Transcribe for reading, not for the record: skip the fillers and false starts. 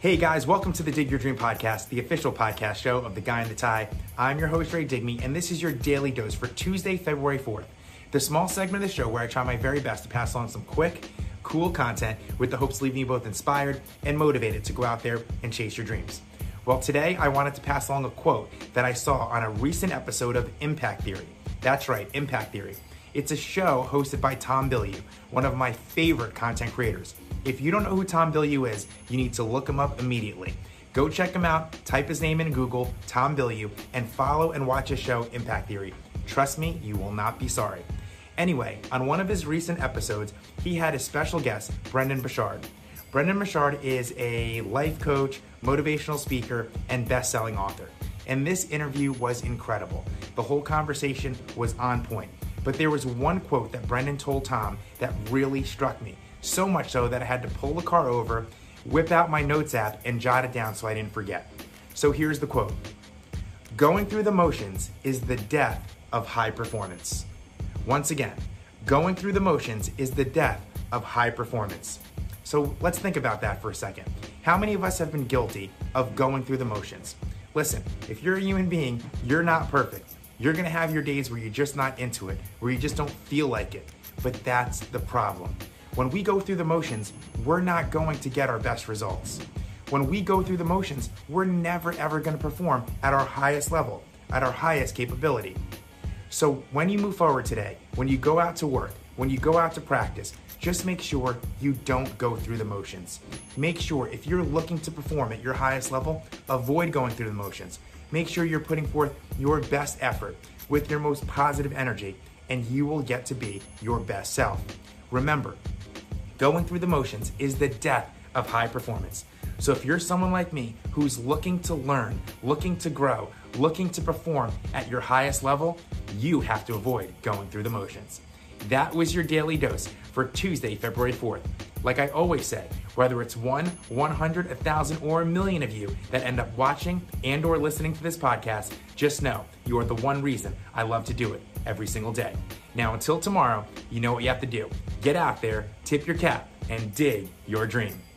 Hey guys, welcome to the Dig Your Dream Podcast, the official podcast show of The Guy in the Tie. I'm your host, Ray Digme, and this is your daily dose for Tuesday, February 4th. The small segment of the show where I try my very best to pass along some quick, cool content with the hopes of leaving you both inspired and motivated to go out there and chase your dreams. Well, today I wanted to pass along a quote that I saw on a recent episode of Impact Theory. That's right, Impact Theory. It's a show hosted by Tom Bilyeu, one of my favorite content creators. If you don't know who Tom Bilyeu is, you need to look him up immediately. Go check him out, type his name in Google, Tom Bilyeu, and follow and watch his show, Impact Theory. Trust me, you will not be sorry. Anyway, on one of his recent episodes, he had a special guest, Brendon Burchard. Brendon Burchard is a life coach, motivational speaker, and best-selling author. And this interview was incredible. The whole conversation was on point. But there was one quote that Brendon told Tom that really struck me. So much so that I had to pull the car over, whip out my notes app, and jot it down so I didn't forget. So here's the quote. Going through the motions is the death of high performance. Once again, going through the motions is the death of high performance. So let's think about that for a second. How many of us have been guilty of going through the motions? Listen, if you're a human being, you're not perfect. You're gonna have your days where you're just not into it, where you just don't feel like it. But that's the problem. When we go through the motions, we're not going to get our best results. When we go through the motions, we're never ever gonna perform at our highest level, at our highest capability. So when you move forward today, when you go out to work, when you go out to practice, just make sure you don't go through the motions. Make sure if you're looking to perform at your highest level, avoid going through the motions. Make sure you're putting forth your best effort with your most positive energy, and you will get to be your best self. Remember, going through the motions is the death of high performance. So if you're someone like me who's looking to learn, looking to grow, looking to perform at your highest level, you have to avoid going through the motions. That was your daily dose for Tuesday, February 4th. Like I always say, whether it's 1, 100, 1,000, or a million of you that end up watching and or listening to this podcast, just know you are the one reason I love to do it every single day. Now, until tomorrow, you know what you have to do. Get out there, tip your cap, and dig your dream.